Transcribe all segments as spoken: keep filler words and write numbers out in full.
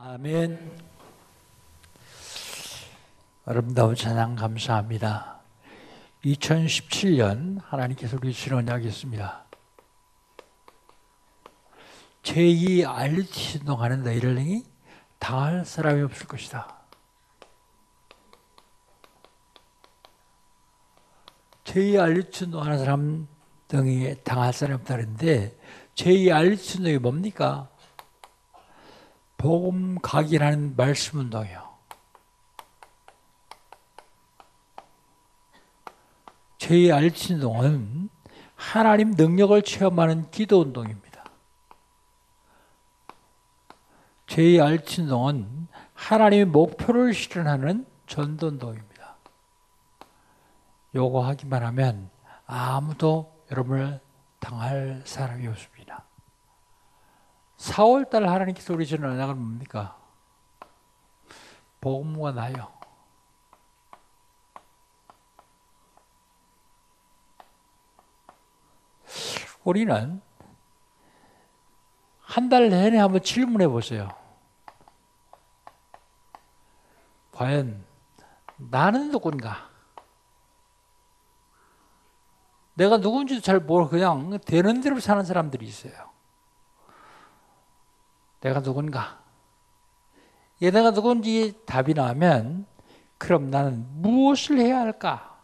아멘. 아름다운 찬양 감사합니다. 이천십칠 년 하나님께서 우리 주신 언약이었습니다. 제이 알리티 신동하는 너희를 능히 당할 사람이 없을 것이다. 제이 알리티 신동하는 사람 등이 당할 사람이 없다는데 제이 알리티 신동이 뭡니까? 복음 각인하는 말씀 운동이요. 제이 알리티 운동은 하나님 능력을 체험하는 기도 운동입니다. 제이 알리티 운동은 하나님의 목표를 실현하는 전도 운동입니다. 요거 하기만 하면 아무도 여러분을 당할 사람이 없습니다. 사월달 하나님께서 우리 주는 언약은 뭡니까? 복음과 나요. 우리는 한 달 내내 한번 질문해 보세요. 과연 나는 누군가? 내가 누군지도 잘 모르고 그냥 되는 대로 사는 사람들이 있어요. 내가 누군가? 예, 내가 누군지 답이 나오면 그럼 나는 무엇을 해야 할까?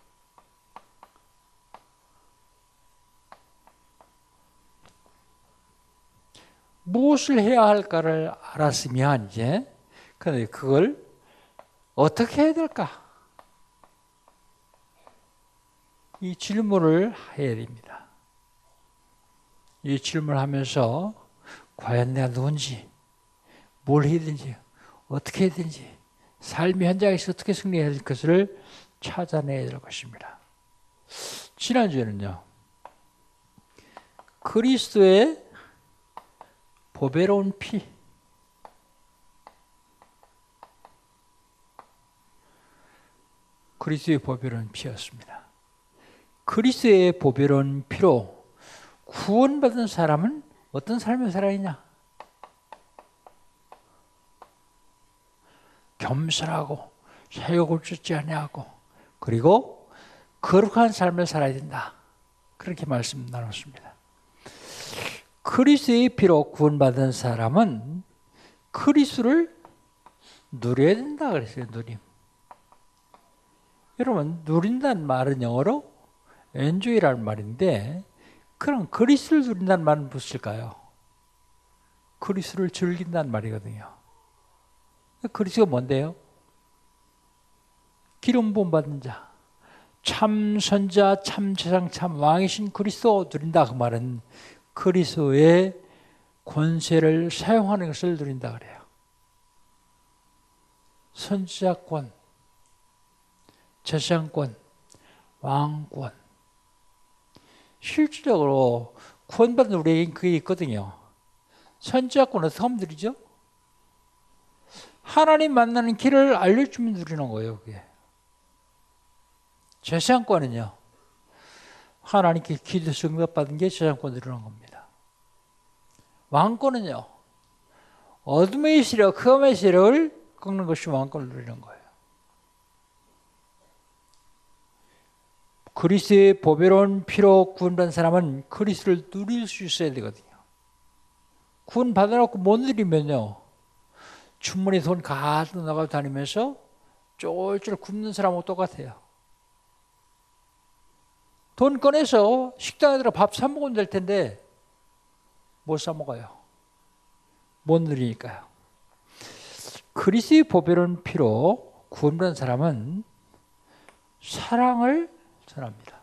무엇을 해야 할까를 알았으면 이제 근데 그걸 어떻게 해야 될까? 이 질문을 해야 됩니다. 이 질문을 하면서 과연 내가 누군지, 뭘 해야 되는지, 어떻게 해야 되는지, 삶의 현장에서 어떻게 승리해야 될 것을 찾아내야 될 것입니다. 지난주에는요, 그리스도의 보배로운 피, 그리스도의 보배로운 피였습니다. 그리스도의 보배로운 피로 구원받은 사람은 어떤 삶을 살아야 하냐? 겸손하고 사욕을 쫓지 아니하고 그리고 거룩한 삶을 살아야 된다. 그렇게 말씀 나눴습니다. 그리스도의 피로 구원받은 사람은 그리스도를 누려야 된다 그랬어요. 누림. 여러분 누린다는 말은 영어로 enjoy라는 말인데 그럼 그리스도를 누린다는 말은 무엇일까요? 그리스도를 즐긴다는 말이거든요. 그리스도가 뭔데요? 기름 부음 받은 자, 참 선자, 참 제상, 참 왕이신 그리스도 누린다. 그 말은 그리스도의 권세를 사용하는 것을 누린다 그래요. 선지자권, 제사장권, 왕권. 실질적으로 구원받은 우리에겐 그게 있거든요. 선지자권 어떻게 하면 누리죠? 하나님 만나는 길을 알려주면 누리는 거예요. 그게. 제사장권은요. 하나님께 기도 응답받은 게 제사장권 누리는 겁니다. 왕권은요. 어둠의 세력, 흑암의 세력을 꺾는 것이 왕권을 누리는 거예요. 그리스도의 보배로운 피로 구원받은 사람은 그리스도를 누릴 수 있어야 되거든요. 구원 받아놓고 못 누리면요. 주머니 돈 가득 나가고 다니면서 쫄쫄 굶는 사람하고 똑같아요. 돈 꺼내서 식당에 들어 밥 사 먹으면 될 텐데 못 사 먹어요. 못 누리니까요. 그리스도의 보배로운 피로 구원받은 사람은 사랑을 전합니다.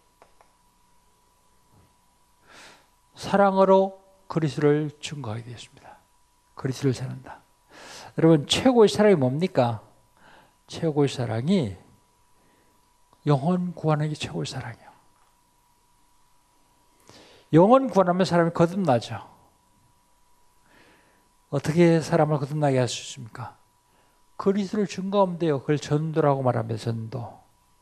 사랑으로 그리스도를 증거하게 되었습니다. 그리스도를 전한다. 여러분 최고의 사랑이 뭡니까? 최고의 사랑이 영혼 구하는 게 최고의 사랑이에요. 영혼 구하면 사람이 거듭나죠. 어떻게 사람을 거듭나게 할 수 있습니까? 그리스도를 증거하면 돼요. 그걸 전도라고 말하면 전도.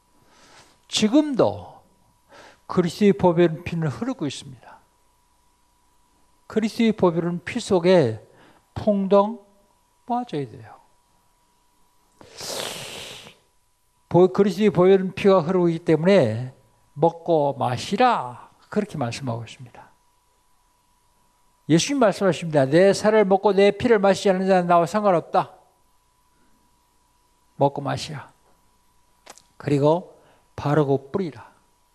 지금도 그리스도의 보배로운 피는 흐르고 있습니다. 그리스도의 보배로운 피 속에 풍덩, 빠져야 돼요. 그리스도의 보혈은 피가 흐르고 있기 때문에 먹고 마시라 그렇게 말씀하고 있습니다. 예수님 말씀하십니다. 내 살을 먹고 내 피를 마시지 않는 자는 나와 상관없다. 먹고 마시라. 그리고 바르고 뿌리라.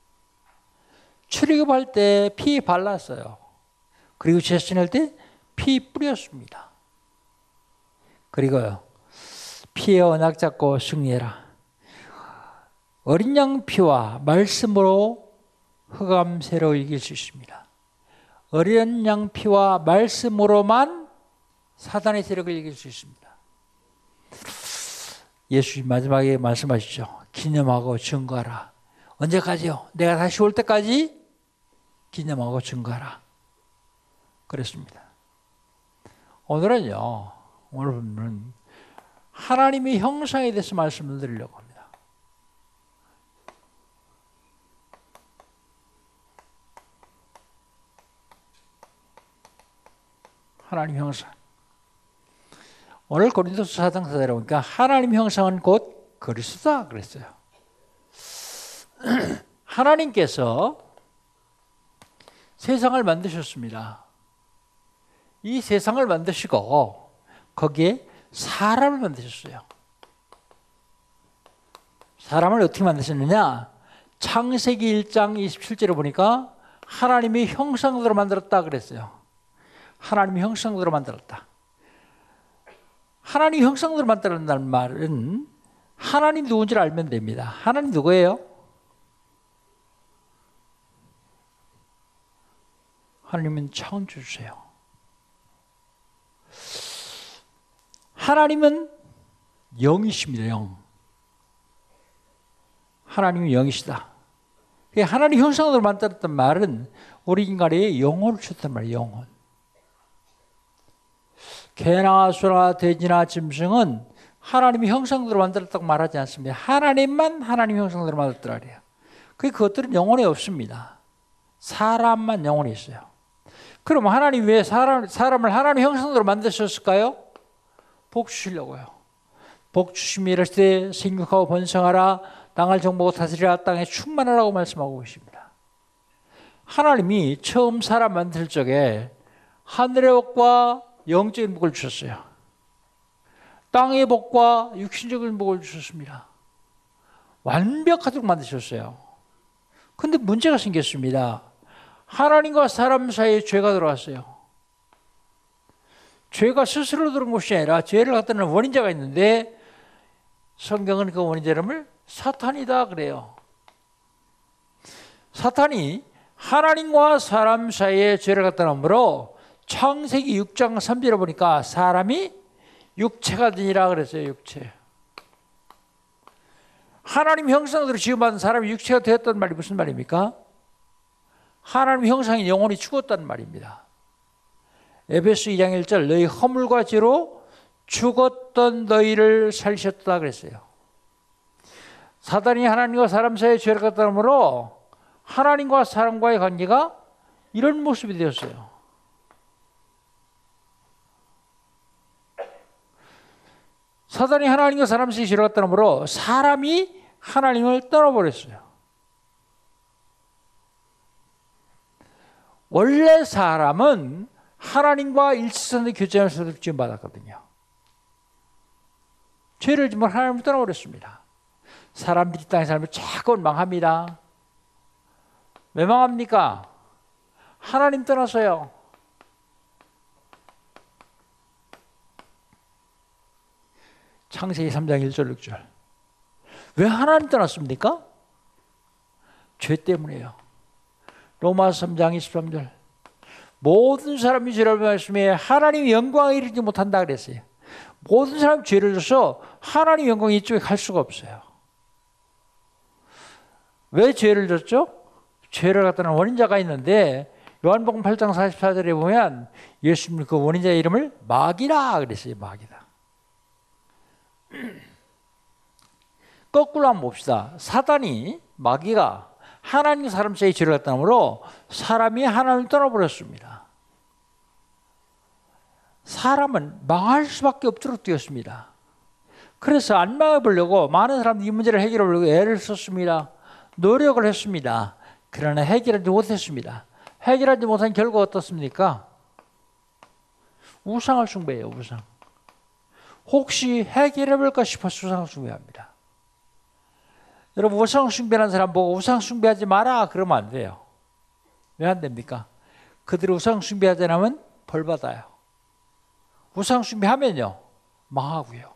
출애굽할 때 피 발랐어요. 그리고 제사지낼 때 피 뿌렸습니다. 그리고요, 피의 언약 잡고 승리해라. 어린 양 피와 말씀으로 흑암세로 이길 수 있습니다. 어린 양 피와 말씀으로만 사단의 세력을 이길 수 있습니다. 예수님 마지막에 말씀하시죠. 기념하고 증거하라. 언제까지요? 내가 다시 올 때까지 기념하고 증거하라. 그랬습니다. 오늘은요, 오늘은 하나님의 형상에 대해서 말씀을 드리려고 합니다. 하나님 형상. 오늘 고린도서 사 장 사절에 보니까 하나님 형상은 곧 그리스도다 그랬어요. 하나님께서 세상을 만드셨습니다. 이 세상을 만드시고 거기에 사람을 만드셨어요. 사람을 어떻게 만드셨느냐? 창세기 일 장 이십칠 절에 보니까 하나님의 형상대로 만들었다 그랬어요. 하나님의 형상대로 만들었다. 하나님 형상대로 만들었다는 말은 하나님 누군지를 알면 됩니다. 하나님 누구예요? 하나님은 창조주세요. 하나님은 영이십니다. 영. 하나님은 영이시다. 하나님 형상으로 만들었던 말은 우리 인간의 영혼을 주었단 말이에요. 영혼. 개나 소나 돼지나 짐승은 하나님의 형상대로 만들었다고 말하지 않습니다. 하나님만 하나님 형상대로 만들었더라 그래요. 그것들은 영혼이 없습니다. 사람만 영혼이 있어요. 그럼 하나님 왜 사람, 사람을 하나님 형상대로 만드셨을까요? 복 주시려고요. 복 주시며 이르시되 생육하고 번성하라 땅을 정복하고 다스리라 땅에 충만하라고 말씀하고 계십니다. 하나님이 처음 사람 만들 적에 하늘의 복과 영적인 복을 주셨어요. 땅의 복과 육신적인 복을 주셨습니다. 완벽하도록 만드셨어요. 그런데 문제가 생겼습니다. 하나님과 사람 사이에 죄가 들어왔어요. 죄가 스스로 들어온 것이 아니라 죄를 갖다는 원인자가 있는데 성경은 그 원인자 이름을 사탄이다 그래요. 사탄이 하나님과 사람 사이에 죄를 갖다 놓으므로 창세기 육 장 삼 절에 보니까 사람이 육체가 되니라 그랬어요. 육체. 하나님 형상대로 지음받은 사람이 육체가 되었다는 말이 무슨 말입니까? 하나님 형상인 영혼이 죽었다는 말입니다. 에베소 이 장 일 절 너희 허물과 죄로 죽었던 너희를 살리셨다 그랬어요. 사단이 하나님과 사람 사이에 죄를 갖다 놓으므로 하나님과 사람과의 관계가 이런 모습이 되었어요. 사단이 하나님과 사람 사이에 죄를 갖다 놓으므로 사람이 하나님을 떠나버렸어요. 원래 사람은 하나님과 일치선의 교제하면서 지음받았거든요. 죄를 지면 하나님을 떠나버렸습니다. 사람들이 땅에 살면 자꾸 망합니다. 왜 망합니까? 하나님 떠나서요. 창세기 삼 장 일 절 육 절. 왜 하나님 떠났습니까? 죄 때문이에요. 로마서 삼 장 이십삼 절. 모든 사람이 죄를 말씀에 하나님의 영광에 이르지 못한다 그랬어요. 모든 사람이 죄를 져서 하나님의 영광이 이쪽에 갈 수가 없어요. 왜 죄를 졌죠? 죄를 갖다는 원인자가 있는데 요한복음 팔 장 사십사 절에 보면 예수님 그 원인자의 이름을 마귀라 그랬어요. 마귀다. 거꾸로 한번 봅시다. 사단이 마귀가 하나님 사람 사이에 죄를 갖다 놓으므로 사람이 하나님을 떠나버렸습니다. 사람은 망할 수밖에 없도록 되었습니다. 그래서 안 망해보려고 많은 사람들이 이 문제를 해결하려고 애를 썼습니다. 노력을 했습니다. 그러나 해결하지 못했습니다. 해결하지 못한 결과 어떻습니까? 우상을 숭배해요. 우상. 혹시 해결해볼까 싶어서 우상을 숭배합니다. 여러분, 우상 숭배하는 사람 보고 우상 숭배하지 마라 그러면 안 돼요. 왜 안 됩니까? 그들이 우상 숭배하지 않으면 벌 받아요. 우상 숭배하면요 망하고요.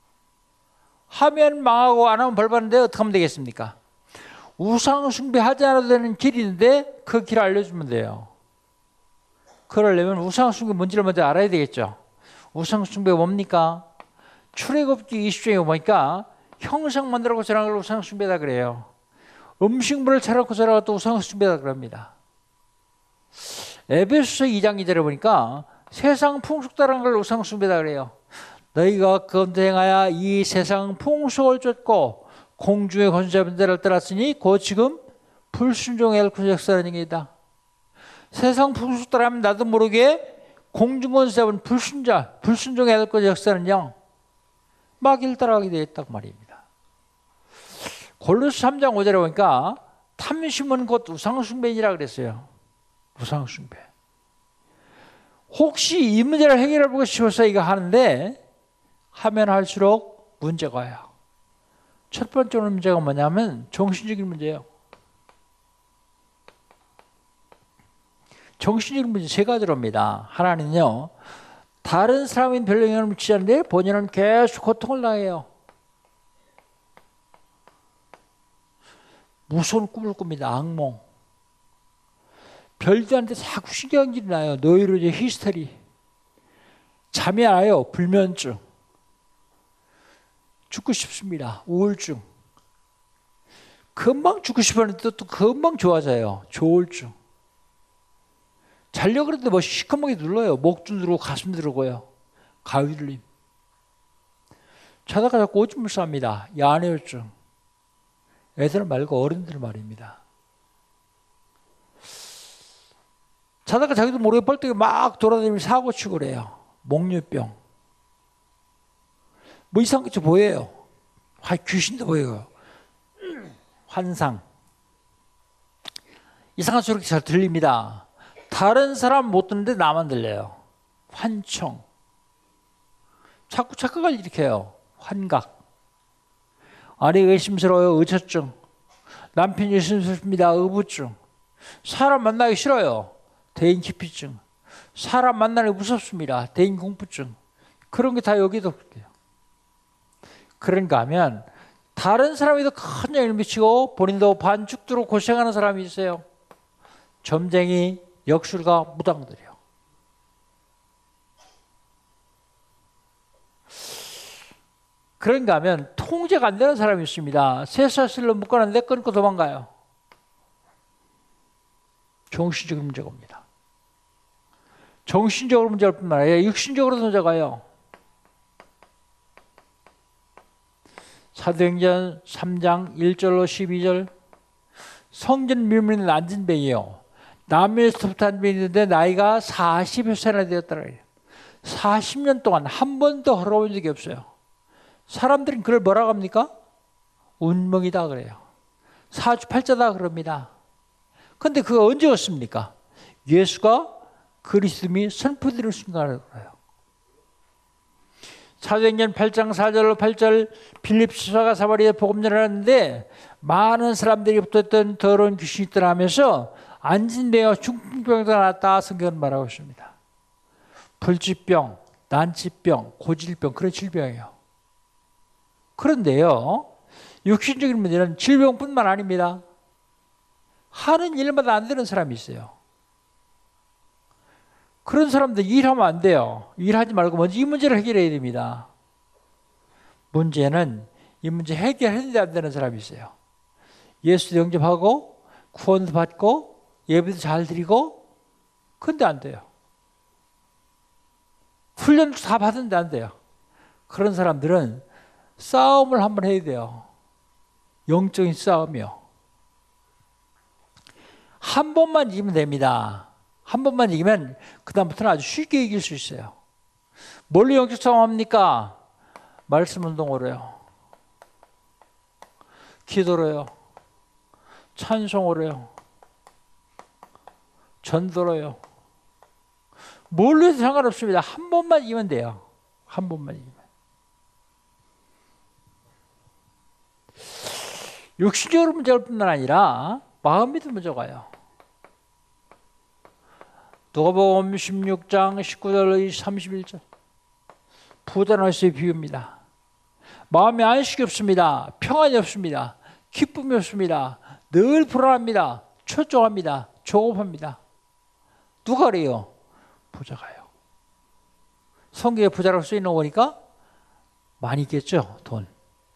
하면 망하고 안 하면 벌 받는데 어떻게 하면 되겠습니까? 우상 숭배하지 않아도 되는 길이 있는데 그 길을 알려주면 돼요. 그러려면 우상 숭배 뭔지를 먼저 알아야 되겠죠. 우상 숭배가 뭡니까? 출애굽기 이십 장에 보니까 형상 만들고 저런 걸 우상 숭배다 그래요. 음식물을 차려놓고 저런 것도 우상 숭배다 그럽니다. 에베소서 이 장 이 절에 보니까 세상 풍속다라는 걸 우상 숭배다 그래요. 너희가 검증하여 이 세상 풍속을 쫓고 공중의 권세자들을 자를 따랐으니 곧 지금 불순종의 엘코스 역사라는 얘기다. 세상 풍속 따라하면 나도 모르게 공중 권세자분 불순자, 불순종의 엘코스 역사는요 막 일 따라가게 되었다고 말입니다. 골로새 삼 장 오 절에 보니까 탐심은 곧 우상숭배이라 그랬어요. 우상숭배. 혹시 이 문제를 해결해보고 싶어서 이거 하는데 하면 할수록 문제가 와요. 첫 번째 문제가 뭐냐면 정신적인 문제예요. 정신적인 문제 세 가지로 옵니다. 하나는요, 다른 사람인 별로 영향을 미치지 않는데 본인은 계속 고통을 당해요. 무서운 꿈을 꿉니다. 악몽. 별들한테 자꾸 신경질이 나요. 노이로제 히스테리. 잠이 안 와요. 불면증. 죽고 싶습니다. 우울증. 금방 죽고 싶었는데 또 금방 좋아져요. 조울증. 자려고 그러는데 뭐 시커멓게 눌러요. 목도 누르고 가슴도 누르고요. 가위눌림. 자다가 자꾸 오줌을 쌉니다. 야뇌증. 애들 말고 어른들 말입니다. 자다가 자기도 모르게 벌떡이 막 돌아다니면서 사고치고 그래요. 목류병. 뭐 이상한 게 보여요. 귀신도 보여요. 환상. 이상한 소리가 잘 들립니다. 다른 사람 못 듣는데 나만 들려요. 환청. 자꾸 착각을 일으켜요. 환각. 아내 의심스러워요. 의처증. 남편이 의심스럽습니다. 의부증. 사람 만나기 싫어요. 대인기피증. 사람 만나기 무섭습니다. 대인공포증. 그런 게 다 여기도 그래요. 그런가 하면 다른 사람에도 큰 영향을 미치고 본인도 반죽도록 고생하는 사람이 있어요. 점쟁이, 역술가, 무당들이요. 그런가 하면 통제가 안 되는 사람이 있습니다. 쇠사슬로 묶어놨는데 끊고 도망가요. 정신적인 문제가 옵니다. 정신적으로 문제가 뿐만 아니라 육신적으로도 문제가 와요. 사도행전 삼 장 일 절로 십이 절. 성전 밀물인 난진병이에요. 남에서부터 한 병이 있는데 나이가 사십여 세나 되었다고 해요. 사십 년 동안 한 번도 걸어본 적이 없어요. 사람들은 그걸 뭐라고 합니까? 운명이다 그래요. 사주팔자다 그럽니다. 그런데 그거 언제 왔습니까? 예수가 그리스도임이 선포되는 순간을 그래요. 사도행전 팔 장 사 절로 팔 절. 빌립 지사가 사마리아에 복음 전하는데 많은 사람들이 붙었던 더러운 귀신이 있더라 하면서 안진병, 중풍병도 나왔다 성경은 말하고 있습니다. 불치병, 난치병, 고질병 그런 질병이에요. 그런데요, 육신적인 문제는 질병뿐만 아닙니다. 하는 일마다 안 되는 사람이 있어요. 그런 사람들 일하면 안 돼요. 일하지 말고 먼저 이 문제를 해결해야 됩니다. 문제는 이 문제 해결했는데 안 되는 사람이 있어요. 예수도 영접하고 구원도 받고 예배도 잘 드리고 근데 안 돼요. 훈련도 다 받았는데 안 돼요. 그런 사람들은 싸움을 한번 해야 돼요. 영적인 싸움이요. 한 번만 이기면 됩니다. 한 번만 이기면 그 다음부터는 아주 쉽게 이길 수 있어요. 뭘로 영적 싸움합니까? 말씀 운동으로요. 기도로요. 찬송으로요. 전도로요. 뭘로 해도 상관없습니다. 한 번만 이기면 돼요. 한 번만 이기면. 육신적으로 문제가 뿐만 아니라 마음에도 문제가 와요. 누가복음 십육 장 십구 절 삼십일 절 부자나스의 비유입니다. 마음에 안식이 없습니다. 평안이 없습니다. 기쁨이 없습니다. 늘 불안합니다. 초조합니다. 조급합니다. 누가 그래요? 부자가요. 성경에 부자라고 쓰이는 거 보니까 많이 있겠죠. 돈.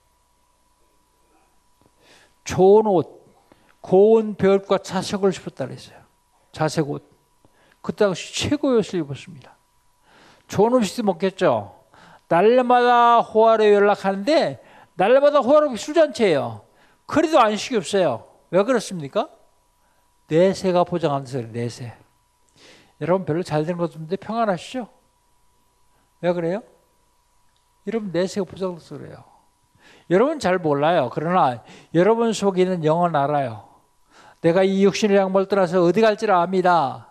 좋은 옷, 고운 배옷과 자색을 입었다 그랬어요. 자색 옷. 그때 당시 최고의 옷을 입었습니다. 좋은 음식도 먹겠죠. 날마다 호화로 연락하는데 날마다 호화로 술잔치예요. 그래도 안식이 없어요. 왜 그렇습니까? 내세가 보장한다서 그래요. 내세. 여러분 별로 잘 되는 것도 없는데 평안하시죠? 왜 그래요? 여러분 내세가 보장돼서 그래요. 여러분 잘 몰라요. 그러나 여러분 속에 있는 영은 알아요. 내가 이 육신의 양말 떠나서 어디 갈지를 압니다.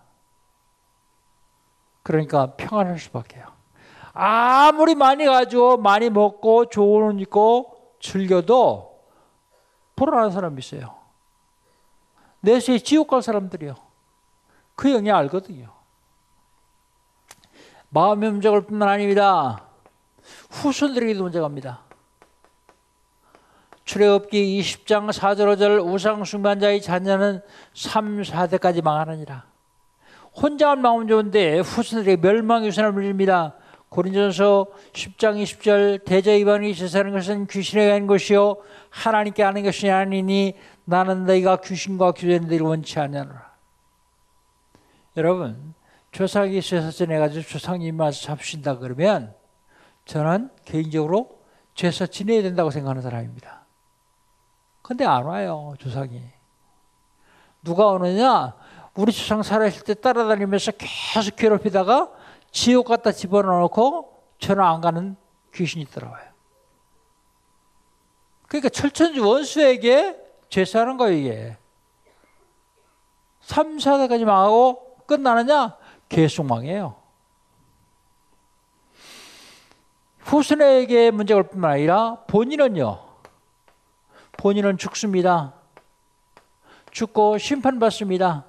그러니까 평안할 수밖에요. 아무리 많이 가지고 많이 먹고 좋은 옷 입고 즐겨도 불안한 사람이 있어요. 내세에 지옥 갈 사람들이요. 그 영이 알거든요. 마음의 문제가 뿐만 아닙니다. 후손들에게도 문제가 갑니다. 출애굽기 이십 장 사 절 오 절 우상 숭배자의 자녀는 삼, 사 대까지 망하느니라. 혼자만 망하면 좋은데 후손들에게 멸망의 유산을 물립니다. 고린도전서 십 장 이십 절 대저 이방인이 제사하는 것은 귀신에게 하는 것이요 하나님께 하는 것이 아니니 나는 너희가 귀신과 교제하는 데를 원치 않냐노라. 여러분 조상이 제사 지내가지고 조상님 와서 잡수신다 그러면 저는 개인적으로 제사 지내야 된다고 생각하는 사람입니다. 근데 안 와요, 조상이. 누가 오느냐? 우리 조상 살아있을 때 따라다니면서 계속 괴롭히다가 지옥 갖다 집어넣고 저는 안 가는 귀신이 들어와요. 그러니까 철천지 원수에게 제사하는 거예요, 이게. 삼, 사 대까지 망하고 끝나느냐? 계속 망해요. 후손에게 문제가 올 뿐만 아니라 본인은요. 본인은 죽습니다. 죽고 심판받습니다.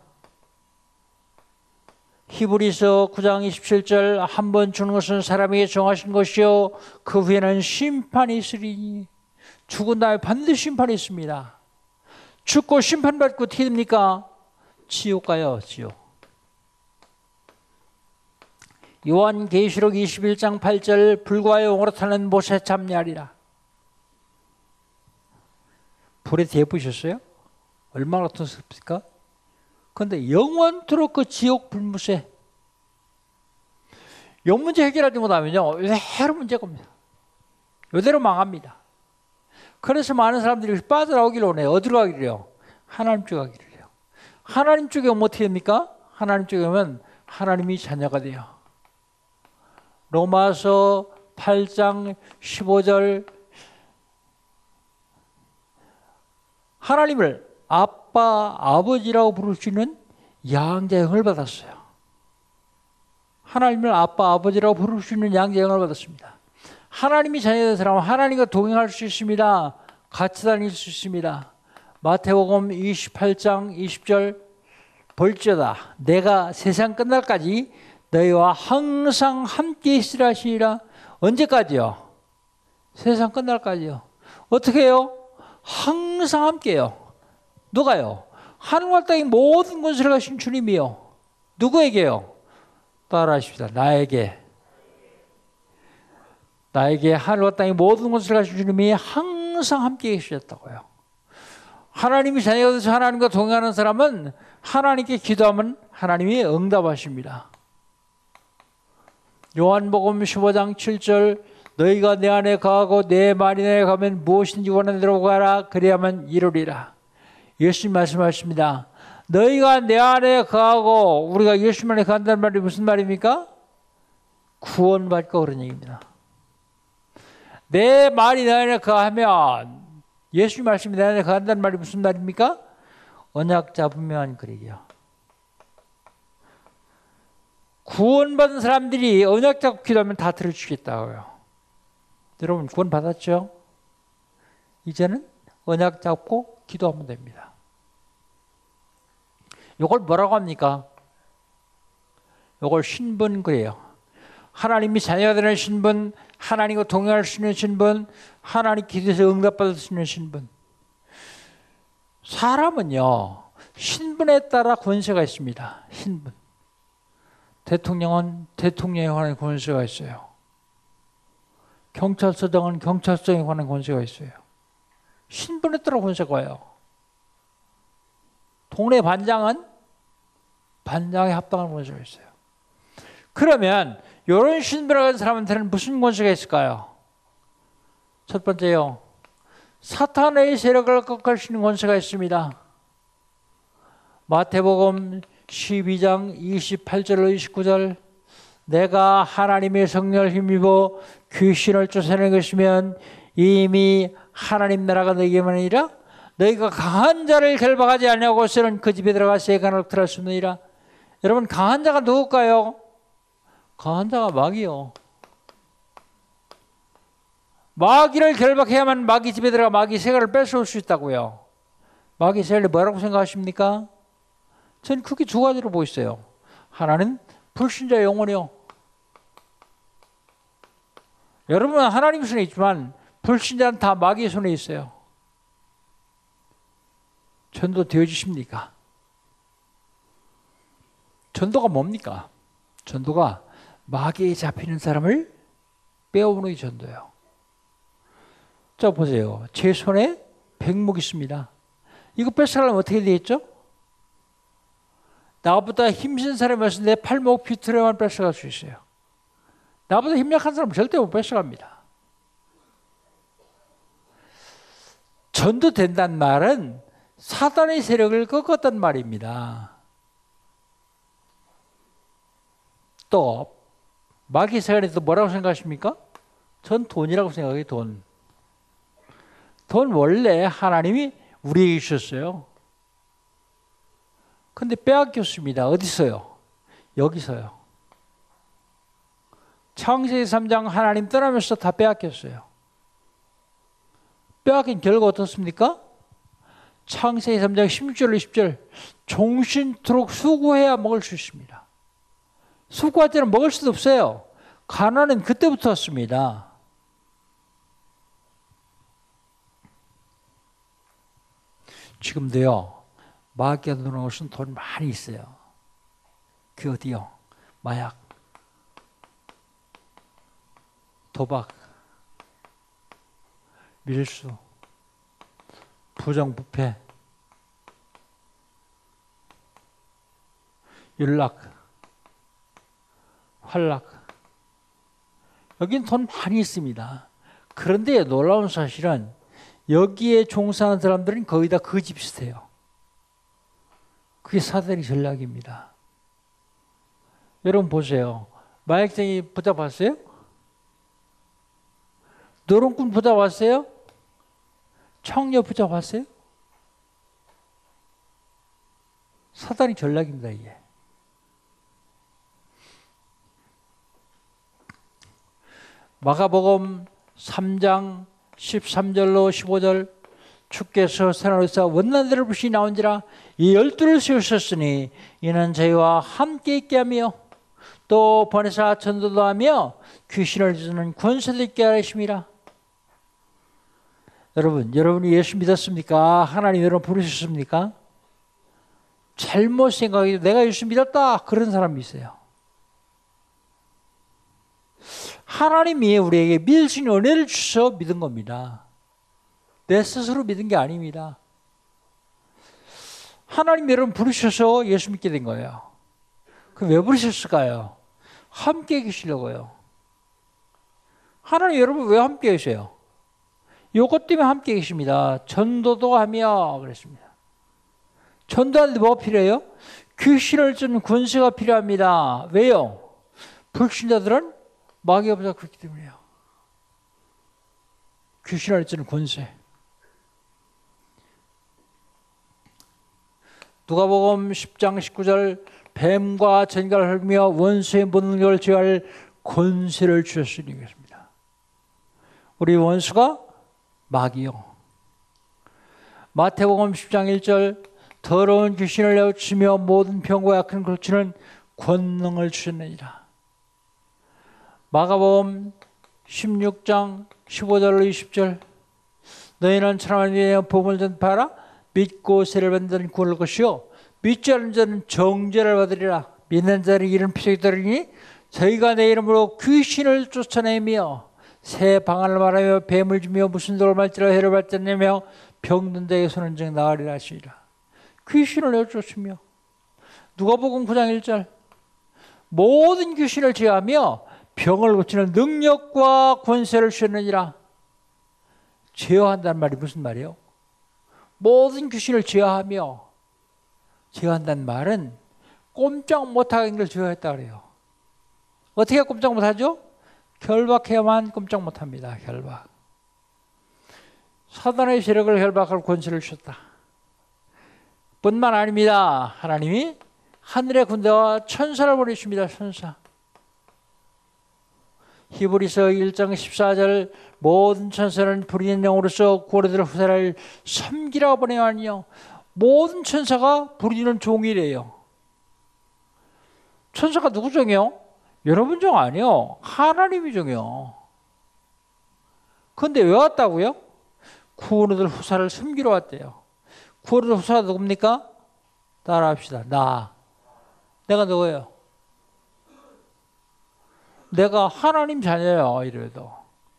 히브리서 구 장 이십칠 절 한 번 주는 것은 사람에게 정하신 것이요 그 후에는 심판이 있으리니 죽은 다음에 반드시 심판이 있습니다. 죽고 심판받고 어떻게 됩니까? 지옥 가요. 지옥. 요한계시록 이십일 장 팔 절 불과 영으로 타는 못에 참여하리라. 불에 대보셨어요? 얼마나 고통스럽습니까? 그런데 영원토록 그 지옥 불무새 이 문제 해결하지 못하면요 이대로 문제가 옵니다. 이대로 망합니다. 그래서 많은 사람들이 빠져나오기를 원해요. 어디로 가기를요? 하나님 쪽에 가기를 해요. 하나님 쪽에 오면 어떻게 됩니까? 하나님 쪽에 오면 하나님이 자녀가 돼요. 로마서 팔 장 십오 절 하나님을 아빠, 아버지라고 부를 수 있는 양자형을 받았어요. 하나님을 아빠, 아버지라고 부를 수 있는 양자형을 받았습니다. 하나님이 자녀된 사람은 하나님과 동행할 수 있습니다. 같이 다닐 수 있습니다. 마태복음 이십팔 장 이십 절 볼지어다 내가 세상 끝날까지 너희와 항상 함께 있으라 하시리라. 언제까지요? 세상 끝날까지요. 어떻게 해요? 항상 함께요. 누가요? 하늘과 땅의 모든 권세를 가신 주님이요. 누구에게요? 따라하십시다. 나에게. 나에게 하늘과 땅의 모든 권세를 가신 주님이 항상 함께 계셨다고요. 하나님이 자녀가 돼서 하나님과 동행하는 사람은 하나님께 기도하면 하나님이 응답하십니다. 요한복음 십오 장 칠 절 너희가 내 안에 거하고 내 말이 내 안에 가면 무엇인지 원하는 대로 가라 그래야만 이루리라. 예수님 말씀하십니다. 너희가 내 안에 거하고 우리가 예수님 안에 간다는 말이 무슨 말입니까? 구원받고 그런 얘기입니다. 내 말이 내 안에 거하면, 예수님 말씀이 내 안에 거한다는 말이 무슨 말입니까? 언약 잡으면 그러기요. 구원받은 사람들이 언약 잡고 기도하면 다 들어주겠다고요. 여러분 구원 받았죠? 이제는 언약 잡고 기도하면 됩니다. 이걸 뭐라고 합니까? 이걸 신분 그래요. 하나님이 자녀가 되는 신분, 하나님과 동행할 수 있는 신분, 하나님 기도에서 응답받을 수 있는 신분. 사람은요, 신분에 따라 권세가 있습니다. 신분. 대통령은 대통령에 관한 권세가 있어요. 경찰서장은 경찰서에 관한 권세가 있어요. 신분에 따라 권세가 와요. 동네 반장은 반장에 합당한 권세가 있어요. 그러면 이런 신분을 가진 사람한테는 무슨 권세가 있을까요? 첫 번째요. 사탄의 세력을 꺾을 수 있는 권세가 있습니다. 마태복음 십이 장 이십팔 절로 이십구 절 내가 하나님의 성령을 힘입어 귀신을 쫓아내는 것이면 이미 하나님 나라가 너희에게만 아니라 너희가 강한 자를 결박하지 아니하고서는 그 집에 들어가 세간을 들을 수 있느니라. 여러분 강한 자가 누굴까요? 강한 자가 마귀요. 마귀를 결박해야만 마귀 집에 들어가 마귀 세간을 뺏어올 수 있다고요. 마귀 세간이 뭐라고 생각하십니까? 전 크게 두 가지로 보고 있어요. 하나는 불신자 영혼이요. 여러분은 하나님 손에 있지만 불신자는 다 마귀의 손에 있어요. 전도 되어주십니까? 전도가 뭡니까? 전도가 마귀에 잡히는 사람을 빼오는 게 전도예요. 자 보세요. 제 손에 백목 있습니다. 이거 뺏어가려면 어떻게 되겠죠? 나보다 힘센 사람이 와서 내 팔목 비틀어만 뺏어갈 수 있어요. 나보다 힘약한 사람은 절대 못 뺏어갑니다. 전도된다는 말은 사단의 세력을 꺾었단 말입니다. 또 마귀 세간에서 뭐라고 생각하십니까? 전 돈이라고 생각해요. 돈. 돈 원래 하나님이 우리에게 주셨어요. 근데 빼앗겼습니다. 어디서요? 여기서요. 창세기 삼 장 하나님 떠나면서 다 빼앗겼어요. 빼앗긴 결과 어떻습니까? 창세기 삼 장 십육 절로 이십 절 종신토록 수고해야 먹을 수 있습니다. 수고할 때는 먹을 수도 없어요. 가난은 그때부터 왔습니다. 지금도요. 마귀가 누르는 것은 돈 많이 있어요. 그 어디요? 마약, 도박, 밀수, 부정부패, 윤락, 활락. 여긴 돈 많이 있습니다. 그런데 놀라운 사실은 여기에 종사하는 사람들은 거의 다 거짓 비슷해요. 그게 사단의 전략입니다. 여러분 보세요. 마약쟁이 붙잡았어요? 노름꾼 붙잡았어요? 청녀 붙잡았어요? 사단의 전략입니다. 이게. 마가복음 삼 장 십삼 절로 십오 절 주께서 선하사 원난들을 부시 나온지라 이 열두를 세우셨으니 이는 저희와 함께 있게 하며 또 보내사 전도도 하며 귀신을 주는 권세도 있게 하심이라. 여러분, 여러분이 예수 믿었습니까? 하나님 여러분 부르셨습니까? 잘못 생각해도 내가 예수 믿었다 그런 사람이 있어요. 하나님이 우리에게 믿을 수 있는 은혜를 주셔서 믿은 겁니다. 내 스스로 믿은 게 아닙니다. 하나님 여러분 부르셔서 예수 믿게 된 거예요. 그럼 왜 부르셨을까요? 함께 계시려고요. 하나님 여러분 왜 함께 계세요? 이것 때문에 함께 계십니다. 전도도 하며 그랬습니다. 전도하는데 뭐가 필요해요? 귀신을 쫓는 권세가 필요합니다. 왜요? 불신자들은 마귀의 법사가 그렇기 때문이에요. 귀신을 쫓는 권세. 누가복음 십 장 십구 절 뱀과 전갈을 헐며 원수의 모든 걸 제어할 권세를 주셨으니 그랬습니다. 우리 원수가 마귀요. 마태복음 십 장 일 절 더러운 귀신을 내어치며 모든 병과 약한 고치는 권능을 주셨느니라. 마가복음 십육 장 십오 절로 이십 절 너희는 천하만을 위하여 복음을 전파하라. 믿고 세례를 받는 자는 구원을 것이요 믿지 않는 자는 정죄를 받으리라. 믿는 자는 이런 표적이 따르니 저희가 내 이름으로 귀신을 쫓아내며 새 방언을 말하며 뱀을 주며 무슨 돌을 말지라 해를 받지 않냐며 병든 자에게 손은 즉 나으리라 하시리라. 귀신을 내쫓으며 누가복음 구 장 일 절 모든 귀신을 제어하며 병을 고치는 능력과 권세를 주셨느니라. 제어한다는 말이 무슨 말이에요? 모든 귀신을 제어하며, 제어한다는 말은 꼼짝 못하는 걸 제어했다 그래요. 어떻게 꼼짝 못하죠? 결박해야만 꼼짝 못합니다. 결박. 사단의 세력을 결박할 권세를 주셨다. 뿐만 아닙니다. 하나님이 하늘의 군대와 천사를 보내십니다. 천사. 히브리서 일 장 십사 절 모든 천사는 불의한 영으로서 고려들 후사를 섬기라 보내하니요. 모든 천사가 부리는 종이래요. 천사가 누구 종이요? 여러분 종 아니요. 하나님이 종이요. 그런데 왜 왔다고요? 구원들 후사를 섬기러 왔대요. 구원들 후사가 누굽니까? 따라합시다. 나. 내가 누구예요? 내가 하나님 자녀예요. 이래도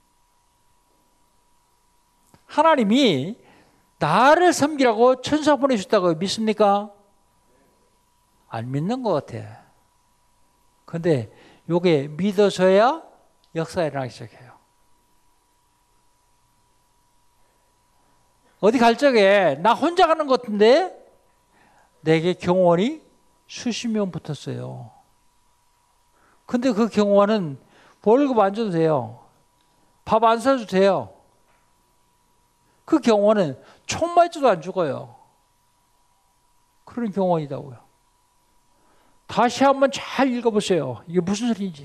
하나님이 나를 섬기라고 천사 보내셨다고 믿습니까? 안 믿는 것 같아. 근데 요게 믿어서야 역사가 일어나기 시작해요. 어디 갈 적에 나 혼자 가는 것 같은데 내게 경호원이 수십 명 붙었어요. 근데 그 경호원은 월급 안 줘도 돼요. 밥 안 사줘도 돼요. 그 경호원은 총 맞아도 안 죽어요. 그런 경호원이다고요. 다시 한번 잘 읽어보세요. 이게 무슨 소리인지.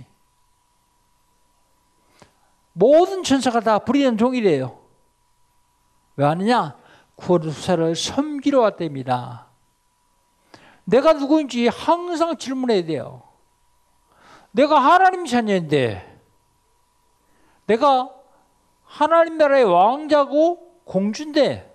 모든 천사가 다 불의한 종이래요. 왜 하느냐? 구원의 수사를 섬기러 왔답니다. 내가 누구인지 항상 질문해야 돼요. 내가 하나님 자녀인데, 내가 하나님 나라의 왕자고 공주인데,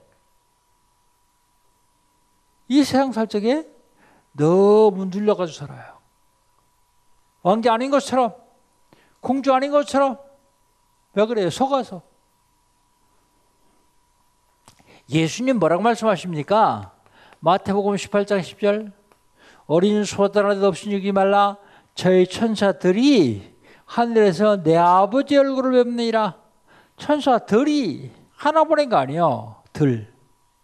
이 세상 살 적에 너무 눌려가지고 살아요. 왕자 아닌 것처럼, 공주 아닌 것처럼. 왜 그래요? 속아서. 예수님 뭐라고 말씀하십니까? 마태복음 십팔 장 십 절 어린 소다라도 없이 여기지 말라. 저희 천사들이 하늘에서 내 아버지 얼굴을 뵙느니라. 천사들이 하나 보낸 거 아니에요. 들.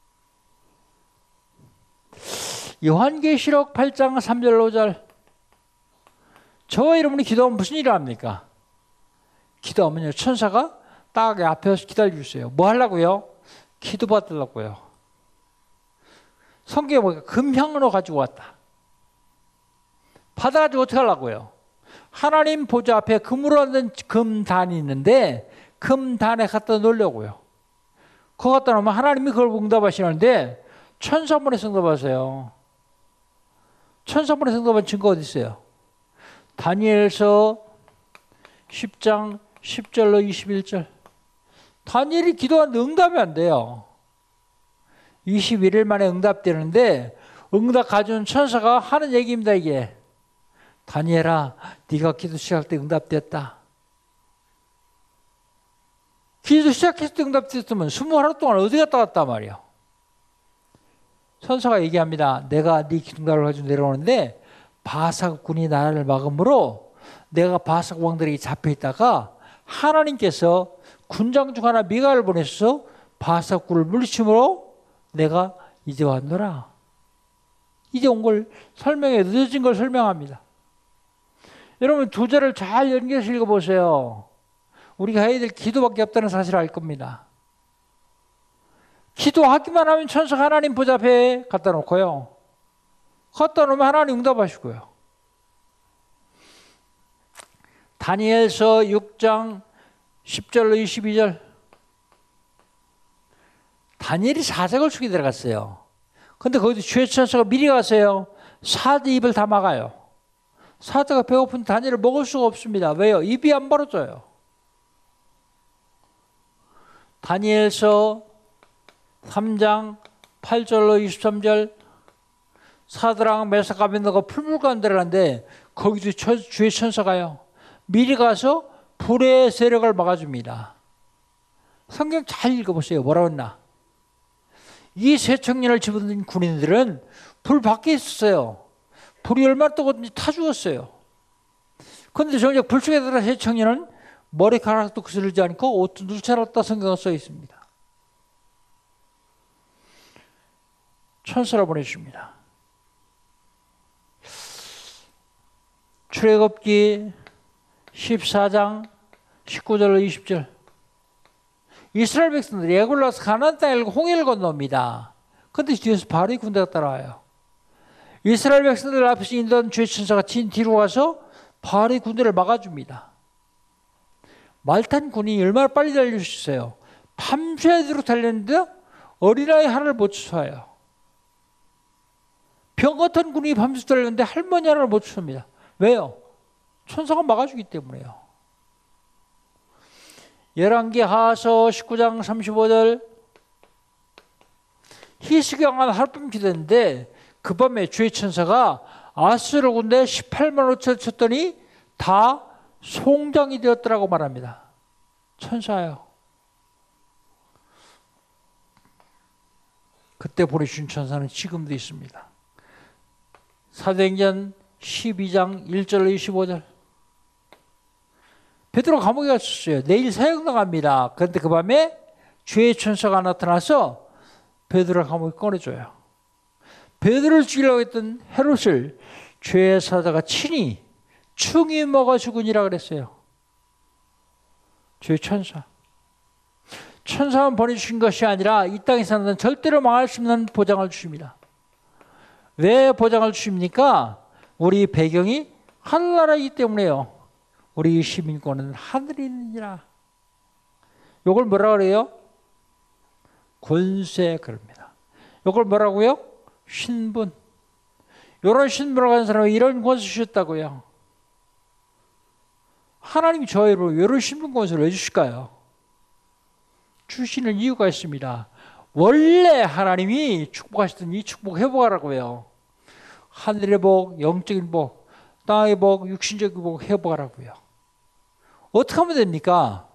요한계시록 팔 장 삼 절 오 절 저와 여러분이 기도하면 무슨 일을 합니까? 기도하면요 천사가 딱 앞에서 기다려주세요. 뭐 하려고요? 기도 받으려고요. 성경에 보니까 금향으로 가지고 왔다. 받아가지고 어떻게 하려고요? 하나님 보좌 앞에 금으로 만든 금단이 있는데 금단에 갖다 놓으려고요. 그거 갖다 놓으면 하나님이 그걸 응답하시는데 천사분의 응답하세요. 천사분의 응답한 증거 어디 있어요? 다니엘서 십 장 십 절로 이십일 절 다니엘이 기도하는데 응답이 안 돼요. 이십일 일 만에 응답되는데 응답 가져온 천사가 하는 얘기입니다. 이게 다니엘아 네가 기도 시작할 때 응답됐다. 기도 시작했을 때 응답됐으면 스무 하루 동안 어디 갔다 왔단 말이야. 천사가 얘기합니다. 내가 네 기둥가를 가지고 내려오는데 바삭 군이 나를 막음으로 내가 바삭 왕들에게 잡혀있다가 하나님께서 군장 중 하나 미가를 보내셔서 바삭 군을 물리침으로 내가 이제 왔노라. 이제 온 걸 설명해, 늦어진 걸 설명합니다. 여러분 두 절을 잘 연결해서 읽어보세요. 우리가 해야 될 기도밖에 없다는 사실을 알 겁니다. 기도하기만 하면 천사가 하나님 보좌 앞에 갖다 놓고요. 갖다 놓으면 하나님 응답하시고요. 다니엘서 육 장 십 절로 이십이 절. 다니엘이 사색을 숙이 들어갔어요. 근데 거기서 주의 천사가 미리 가세요. 사자 입을 다 막아요. 사자가 배고픈 다니엘을 먹을 수가 없습니다. 왜요? 입이 안 벌어져요. 다니엘서 삼 장 팔 절로 이십삼 절. 사드랑 메삭 아벤노가 풀물 가운데 들어갔는데 거기도 주의 천사가요. 미리 가서 불의 세력을 막아줍니다. 성경 잘 읽어보세요. 뭐라고 했나? 이 세 청년을 집어든 군인들은 불 밖에 있었어요. 불이 얼마나 뜨거운지 타 죽었어요. 그런데 정작 불 속에 들어간 세 청년은 머리카락도 그스르지 않고 옷도 누차렸다 성경에 써 있습니다. 천사를 보내줍니다. 출애굽기 십사 장 십구 절로 이십 절. 이스라엘 백성들이 애굽을 나서 가나안 땅을 홍해를 건너옵니다. 그런데 뒤에서 바로의 군대가 따라와요. 이스라엘 백성들 앞에서 인도한 주의 천사가 진 뒤로 가서 바로의 군대를 막아줍니다. 말탄 군이 얼마나 빨리 달릴 수 있어요. 밤새도록 달렸는데 어린아이 하나를 못 쫓아요. 병 같은 군이 밤새 달렸는데 할머니 하나를 못 쫓습니다. 왜요? 천사가 막아주기 때문에요. 열왕기 하하서 십구 장 삼십오 절. 히스기야가 하룻밤 기도했는데 그 밤에 주의 천사가 아수르 군대 십팔만 오천을 쳤더니 다 송장이 되었더라고 말합니다. 천사예요. 그때 보내주신 천사는 지금도 있습니다. 사도행전 십이 장 일 절로 이십오 절. 베드로 감옥에 갔었어요. 내일 사형 나갑니다. 그런데 그 밤에 주의 천사가 나타나서 베드로를 감옥에 꺼내줘요. 베드로를 죽이려고 했던 헤롯을 주의 사자가 친히 충이 먹어 죽으니라 그랬어요. 주의 천사. 천사만 보내주신 것이 아니라 이 땅에 사는 절대로 망할 수 없는 보장을 주십니다. 왜 보장을 주십니까? 우리 배경이 하늘나라이기 때문에요. 우리 시민권은 하늘에 있느니라. 이걸 뭐라 그래요? 권세 그럽니다. 이걸 뭐라고요? 신분. 이런 신분을 가진 사람이 이런 권세 주셨다고요. 하나님이 저희로 이런 신분 권세를 왜 주실까요? 주시는 이유가 있습니다. 원래 하나님이 축복하시던 이 축복 회복하라고요. 하늘의 복, 영적인 복, 땅의 복, 육신적인 복 회복하라고요. 어떻게 하면 됩니까?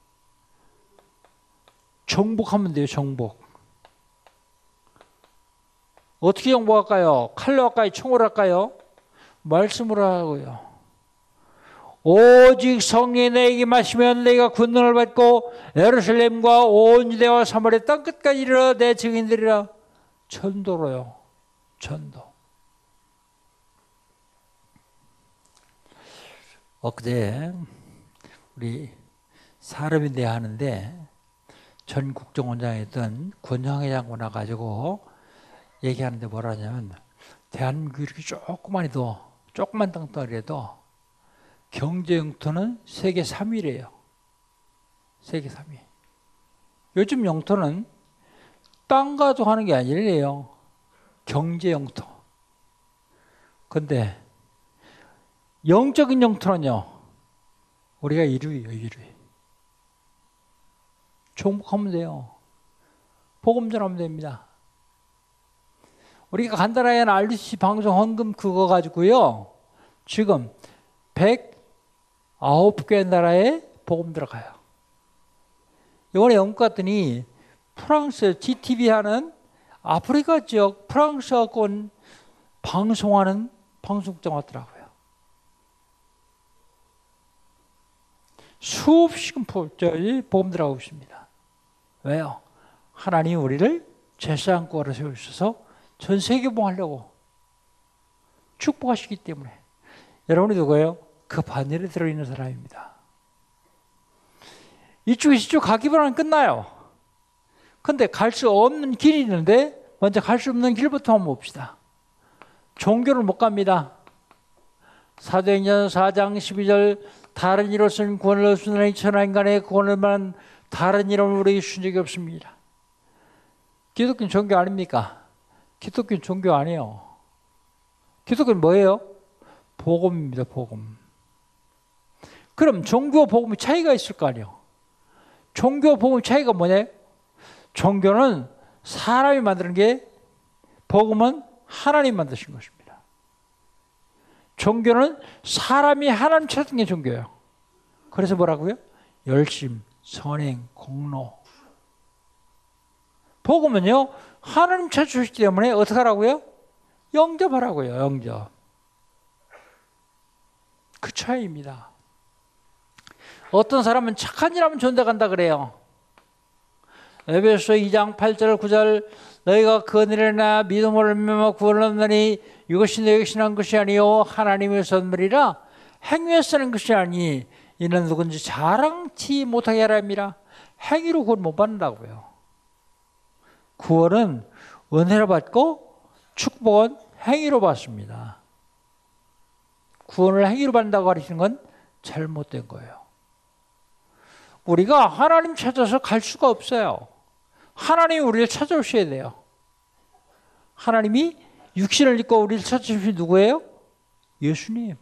정복하면 돼요. 정복. 어떻게 정복할까요? 칼로 할까요? 총으로 할까요? 말씀으로 하고요. 오직 성령이 내게 마시면 내가 권능을 받고 예루살렘과 온 유대와 사마리아 땅 끝까지 이르러 내 증인들이라. 전도로요. 전도. 엊그제 우리 사람인대 하는데 전 국정원장이었던 권영회 장군 와가지고 얘기하는데 뭐라 하냐면 대한민국이 이렇게 조그만해도 조그만 땅덩어리라도 경제 영토는 세계 삼 위래요. 세계 삼 위. 요즘 영토는 땅 가지고 하는 게 아니래요. 경제 영토. 근데 영적인 영토는요. 우리가 일 위예요. 일 위. 정복하면 돼요. 복음 전하면 됩니다. 우리가 간단하게 알디씨 방송 헌금 그거 가지고요. 지금 백구 개 나라에 복음 들어가요. 이번에 영국 갔더니 프랑스 지티비 하는 아프리카 지역 프랑스어권 방송하는 방송장 왔더라고요. 수없이 복음 들어가고 있습니다. 왜요? 하나님이 우리를 제사장과로 세우셔서 전 세계 봉하려고 축복하시기 때문에. 여러분이 누구예요? 그 반열에 들어있는 사람입니다. 이쪽 이쪽 가기만 하면 끝나요. 근데 갈 수 없는 길이 있는데 먼저 갈 수 없는 길부터 한번 봅시다. 종교를 못 갑니다. 사도행전 사 장 십이 절 다른 이로서는 구원을 얻으니 천하인간의 구원을만 다른 이름을 우리에게 준 적이 없습니다. 기독교는 종교 아닙니까? 기독교는 종교 아니에요. 기독교는 뭐예요? 복음입니다. 복음. 그럼 종교와 복음의 차이가 있을 거 아니에요. 종교와 복음의 차이가 뭐냐? 종교는 사람이 만드는 게, 복음은 하나님 만드신 것입니다. 종교는 사람이 하나님 찾은 게 종교예요. 그래서 뭐라고요? 열심, 선행, 공로. 복음은요, 하나님 찾으셨기 때문에 어떻게 하라고요? 영접하라고요. 영접. 그 차이입니다. 어떤 사람은 착한 일 하면 전대 간다 그래요. 에베소 이 장 팔 절 구 절 너희가 그 은혜나 믿음으로 말미암아 구원을 얻느니 이것이 너희에게 신한 것이 아니요 하나님의 선물이라 행위에서는 것이 아니 이는 누군지 자랑치 못하게 하라 함이라. 행위로 구원 못 받는다고요. 구원은 은혜로 받고 축복은 행위로 받습니다. 구원을 행위로 받는다고 가르치는 건 잘못된 거예요. 우리가 하나님 찾아서 갈 수가 없어요. 하나님이 우리를 찾아오셔야 돼요. 하나님이 육신을 입고 우리를 찾으신 누구예요? 예수님.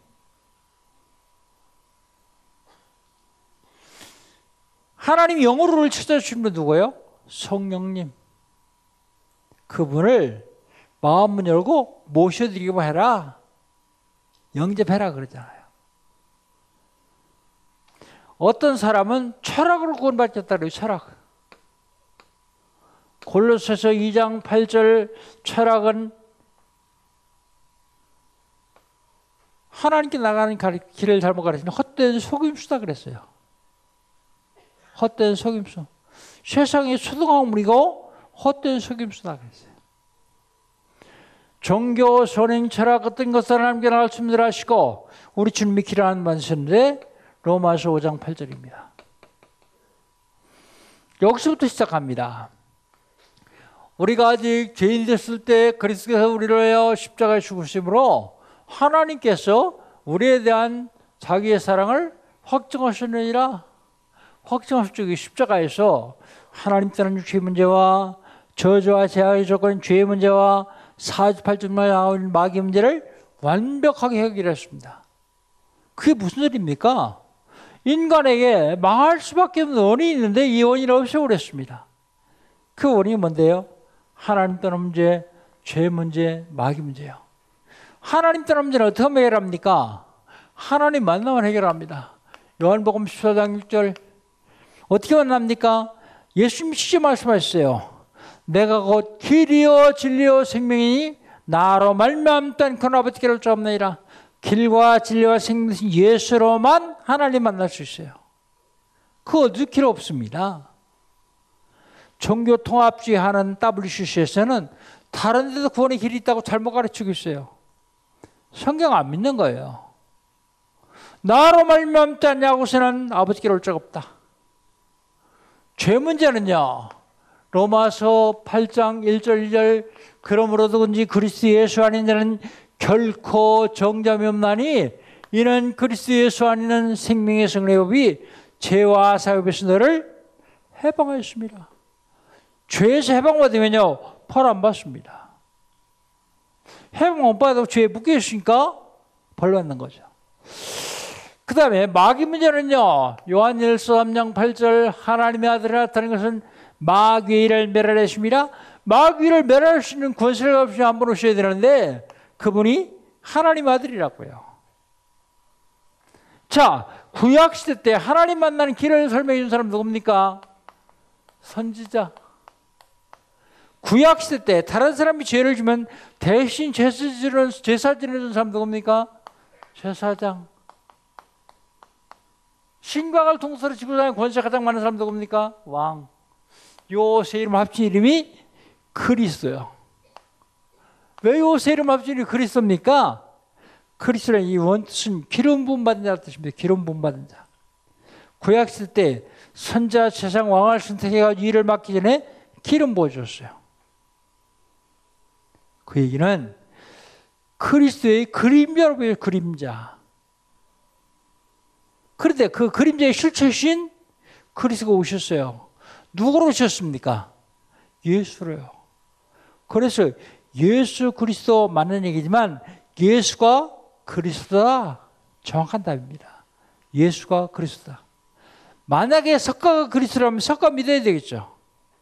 하나님이 영으로 우리를 찾아주신 분 누구예요? 성령님. 그분을 마음문 열고 모셔드리고 해라. 영접해라 그러잖아요. 어떤 사람은 철학으로 구원받았다 그래요. 철학. 골로새서 이 장 팔 절 철학은 하나님께 나가는 길을 잘못 가르치는 헛된 속임수다 그랬어요. 헛된 속임수. 세상의 소등화물이고 헛된 속임수다 그랬어요. 종교, 선행, 철학 같은 것을 하나님께 나갈 준비를 하시고 우리 주님이 길하는 만드셨는데 로마서 오 장 팔 절입니다. 여기서부터 시작합니다. 우리가 아직 죄인이 됐을 때 그리스도께서 우리를 위하여 십자가에 죽으심으로 하나님께서 우리에 대한 자기의 사랑을 확증하셨느니라. 확증하신 적이 십자가에서 하나님 따른 죄 문제와 저주와 재앙의 조건 죄의 문제와 사십팔 주만 나온 마귀 문제를 완벽하게 해결했습니다. 그게 무슨 일입니까? 인간에게 망할 수밖에 없는 원인이 있는데 이 원인을 없애버렸습니다. 그 원인이 뭔데요? 하나님 떠난 문제, 죄 문제, 마귀 문제요. 하나님 떠난 문제는 어떻게 해결합니까? 하나님 만나면 해결합니다. 요한복음 십사 장 육 절 어떻게 만납니까? 예수님이 직접 말씀하셨어요. 내가 곧 길이요 진리요 생명이니 나로 말미암지 않고는 아버지께로 올 수 없느니라. 길과 진리와 생명이신 예수로만 하나님 만날 수 있어요. 그거 얻을 길 없습니다. 종교 통합주의 하는 더블유씨씨에서는 다른 데도 구원의 길이 있다고 잘못 가르치고 있어요. 성경 안 믿는 거예요. 나로 말미암지 않냐고서는 아버지께로 올 적 없다. 죄 문제는요. 로마서 팔 장 일 절 이 절 그러므로든지 그리스도 예수 안인 자는 결코 정죄함이 없나니 이는 그리스도 예수 안에는 생명의 성령의 법이 죄와 사욕에서 너를 해방하였습니다. 죄에서 해방받으면요 벌 안 받습니다. 해방 못 받아도 죄에 묶여 있으니까 벌 받는 거죠. 그 다음에 마귀 문제는요 요한일서 삼 장 팔 절 하나님의 아들이 나타난 것은 마귀를 멸하려심이라. 마귀를 멸할 수 있는 권세를 가지고 한 번 오셔야 되는데 그분이 하나님 아들이라고요. 자, 구약시대 때 하나님 만나는 길을 설명해 준 사람 누굽니까? 선지자. 구약시대 때 다른 사람이 죄를 지면 대신 제사 지내는, 제사 지내는 사람 누굽니까? 제사장. 신광을 통째로 지고 다니는 권세 가장 많은 사람 누굽니까? 왕. 요 세 이름 합친 이름이 그리스도예요. 왜 요 세 이름 합친 이름이 그리스도입니까? 그리스도의 이 원뜻은 기름 부음 받은 자라는 뜻입니다. 기름 부음 받은 자. 구약 쓸 때 선자 세상 왕을 선택해가지고 일을 맡기 전에 기름 부어줬어요. 그 얘기는 그리스도의 그림자로 보여요. 그림자. 그런데 그 그림자의 실체신 그리스도가 오셨어요. 누구로 오셨습니까? 예수로요. 그래서 예수 그리스도 맞는 얘기지만 예수가 그리스도다. 정확한 답입니다. 예수가 그리스도다. 만약에 석가가 그리스도라면 석가 믿어야 되겠죠.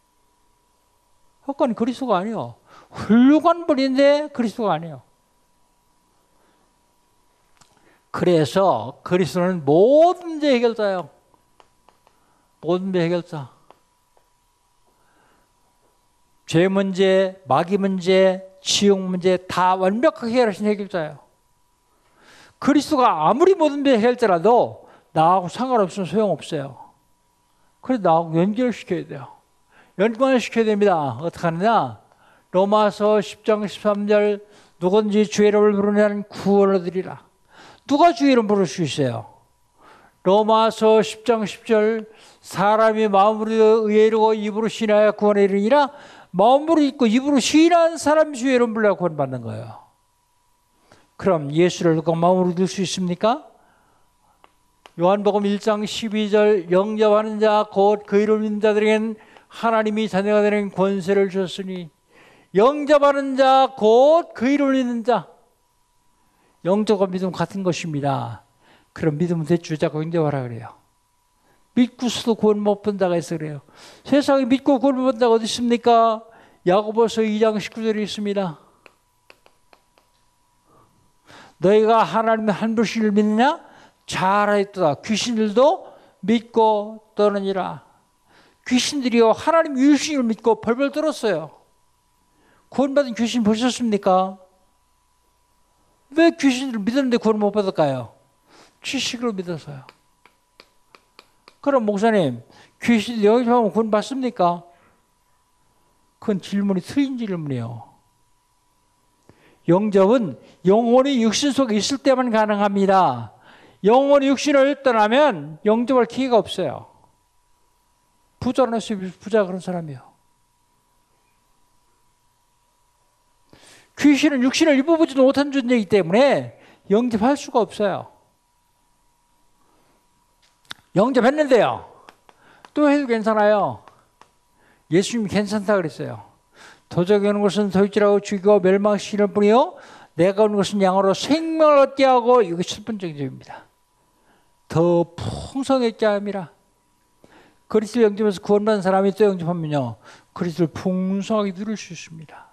석가는 그리스도가 아니에요. 훌륭한 분인데 그리스도가 아니에요. 그래서 그리스도는 모든 문제 해결자예요. 모든 문제 해결자. 죄 문제, 마귀 문제, 지옥 문제 다 완벽하게 해결하신 해결자예요. 그리스도가 아무리 모든 문제 해결자라도 나하고 상관없으면 소용없어요. 그래서 나하고 연결시켜야 돼요. 연관시켜야 됩니다. 어떻게 하느냐? 로마서 십 장 십삼 절 누구든지 주의 이름을 부르면 구원을 얻으리라. 누가 주의 이름 부를 수 있어요? 로마서 십 장 십 절 사람이 마음으로 의에 이르고 입으로 신하여 구원에 이르니라. 마음으로 믿고 입으로 신한 사람이 주의 이름 불러야 구원받는 거예요. 그럼 예수를 누가 마음으로 믿을 수 있습니까? 요한복음 일 장 십이 절 영접하는 자 곧 그 이름 믿는 자들에겐 하나님이 자녀가 되는 권세를 주셨으니 영접하는 자 곧 그 이름을 믿는 자. 영접과 믿음 같은 것입니다. 그럼 믿음은 대주 자꾸 영접하라 그래요. 믿고서도 구원 못 본 자가 있어 그래요. 세상에 믿고 구원 못 본 자가 어디 있습니까? 야고보서 이 장 십구 절에 있습니다. 너희가 하나님의 한 분씩을 믿느냐? 잘하였도다. 귀신들도 믿고 떠느니라. 귀신들이요 하나님 유일신을 믿고 벌벌 떨었어요. 구원받은 귀신 보셨습니까? 왜 귀신들을 믿었는데 구원 못 받을까요? 지식으로 믿어서요. 그럼 목사님, 귀신 영접하면 구원 받습니까? 그건 질문이 틀린 질문이에요. 영접은 영혼이 육신 속에 있을 때만 가능합니다. 영혼이 육신을 떠나면 영접할 기회가 없어요. 부자는 부자 그런 사람이에요. 귀신은 육신을 입어보지도 못한 존재이기 때문에 영접할 수가 없어요. 영접했는데요. 또 해도 괜찮아요. 예수님이 괜찮다 그랬어요. 도적이 오는 것은 도둑질하고 죽이고 멸망시킬 뿐이요 내가 오는 것은 양으로 생명을 얻게 하고 이게 첫 번째 점입니다. 더 풍성했게 함이라. 그리스도를 영접해서 구원받은 사람이 또 영접하면요 그리스도를 풍성하게 누릴 수 있습니다.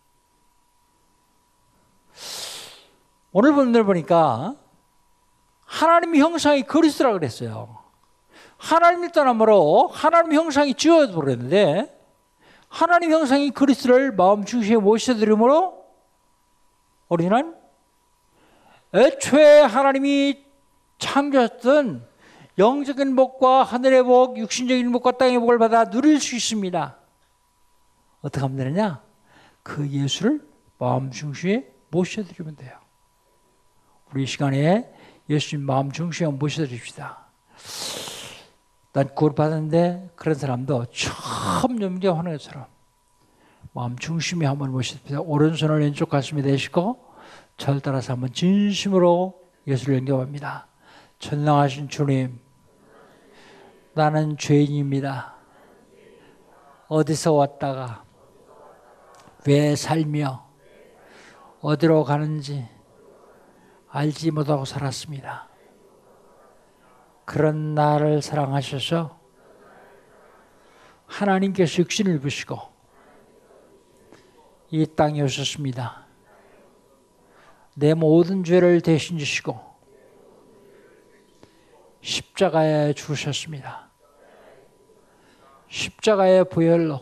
오늘 본문을 보니까 하나님의 형상이 그리스도라고 그랬어요. 하나님을 떠나므로 하나님의 형상이 지워져 버렸는데 하나님 형상이 그리스도를 마음 중심에 모셔드림으로 우리는 애초에 하나님이 창조했던 영적인 복과 하늘의 복, 육신적인 복과 땅의 복을 받아 누릴 수 있습니다. 어떻게 하면 되느냐? 그 예수를 마음 중심에 모셔드리면 돼요. 우리 이 시간에 예수님 마음 중심에 모셔드립시다. 난 구원 받았는데 그런 사람도 처음 영접하는 것처럼 마음 중심에 한번 모십시다. 오른손을 왼쪽 가슴에 대시고 저를 따라서 한번 진심으로 예수를 영접합니다. 전능하신 주님, 나는 죄인입니다. 어디서 왔다가 왜 살며 어디로 가는지 알지 못하고 살았습니다. 그런 나를 사랑하셔서 하나님께서 육신을 입으시고 이 땅에 오셨습니다. 내 모든 죄를 대신 지시고 십자가에 죽으셨습니다. 십자가의 보혈로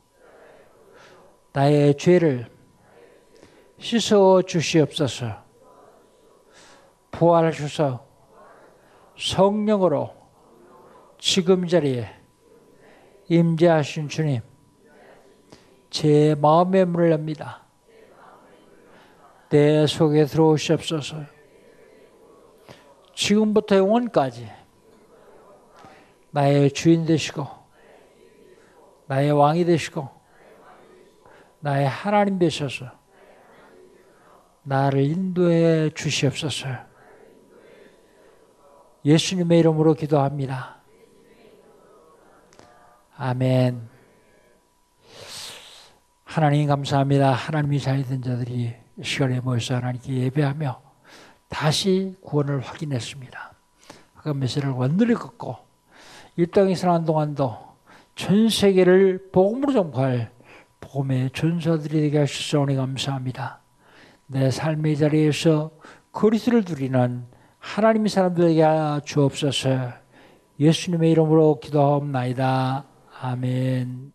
나의 죄를 씻어 주시옵소서. 부활하셔서 성령으로 지금 이 자리에 임재하신 주님, 제 마음의 문을 엽니다. 내 속에 들어오시옵소서. 지금부터 영원까지 나의 주인 되시고 나의 왕이 되시고 나의 하나님 되셔서 나를 인도해 주시옵소서. 예수님의 이름으로 기도합니다. 아멘. 하나님 감사합니다. 하나님이 잘된 자들이 이 시간에 모여서 하나님께 예배하며 다시 구원을 확인했습니다. 그 메시지를 완전히 걷고 이 땅에 사는 동안도 전 세계를 복음으로 전파할 복음의 전사들이 되게 하시사오니 감사합니다. 내 삶의 자리에서 그리스도를 누리는 하나님의 사람들에게 주옵소서. 예수님의 이름으로 기도하옵나이다. 아멘.